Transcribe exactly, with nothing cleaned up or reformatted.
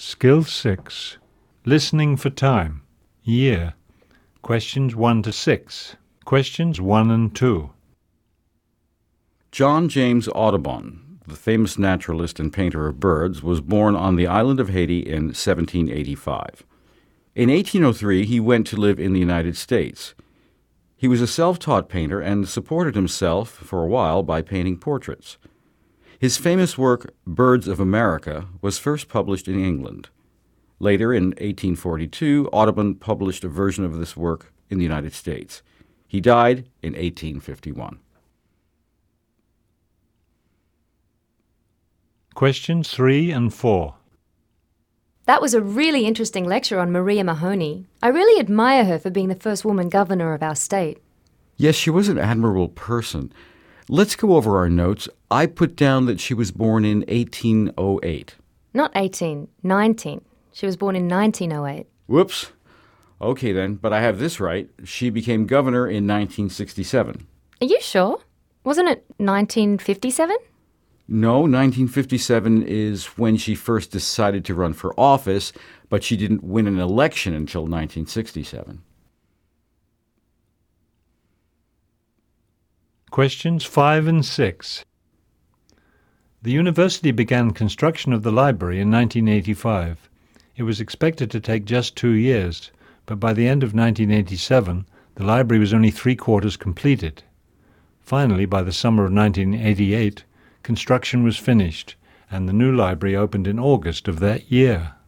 Skill six. Listening for time. Year. Questions one to six. Questions one and two. John James Audubon, the famous naturalist and painter of birds, was born on the island of Haiti in seventeen eighty-five. In eighteen oh three, he went to live in the United States. He was a self-taught painter and supported himself for a while by painting portraits. His famous work, Birds of America, was first published in England. Later, in eighteen forty-two, Audubon published a version of this work in the United States. He died in eighteen fifty-one. Questions three and four. That was a really interesting lecture on Maria Mahoney. I really admire her for being the first woman governor of our state. Yes, she was an admirable person. Let's go over our notes. I put down that she was born in eighteen oh eight. Not eighteen, nineteen. She was born in nineteen oh eight. Whoops. Okay then, but I have this right. She became governor in nineteen sixty-seven. Are you sure? Wasn't it nineteen fifty-seven? No, nineteen fifty-seven is when she first decided to run for office, but she didn't win an election until nineteen sixty-seven. Questions five and six. The university began construction of the library in nineteen eighty-five. It was expected to take just two years, but by the end of nineteen eighty-seven, the library was only three-quarters completed. Finally, by the summer of nineteen eighty-eight, construction was finished, and the new library opened in August of that year.